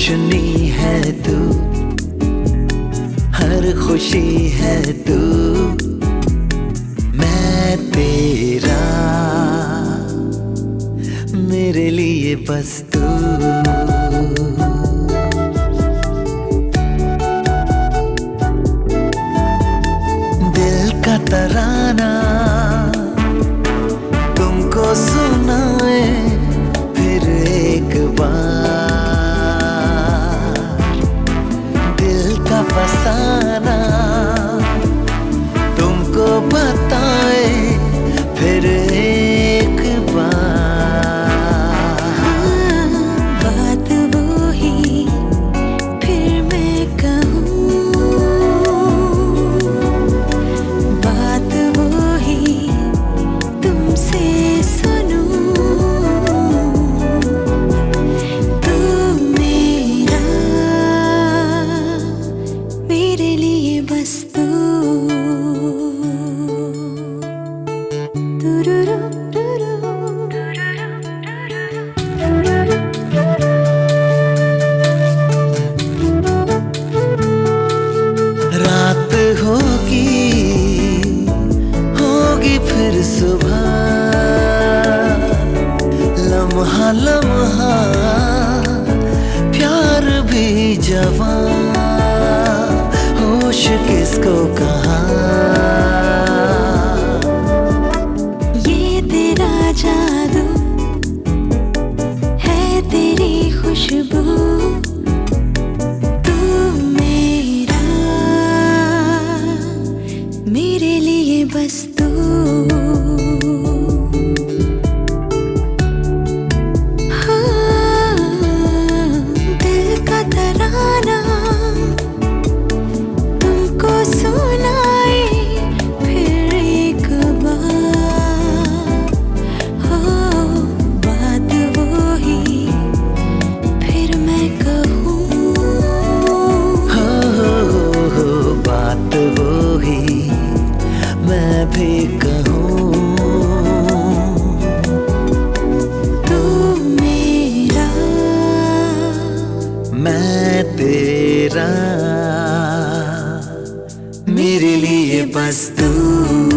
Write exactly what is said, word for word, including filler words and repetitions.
रोशनी है तू, हर खुशी है तू, मैं तेरा, मेरे लिए बस तू। दिल का तराना तुमको सुनाए फिर एक बार, दिल का फसाना तुमको बताए फिर एक बार। हाँ, बात वो ही फिर मैं कहूँ, बात वो ही तुमसे सुनूं। तू मेरा, मेरे लिए बस तू। तुरुरु, तुरुरु, रात होगी होगी फिर सुबह, लम्हा लम्हा प्यार भी जवां, होश किसको कहाँ। ये तेरा जादू है, तेरी खुशबू, तू मेरा, मेरे लिए बस तू। हाँ, दिल का तराना तुमको सुनाए फिर एक बार। हो बात वो ही फिर मैं कहूँ, हो, हो, हो बात वो ही मैं भी कहूँ। तू मेरा, मैं तेरा, मेरे लिए बस तू।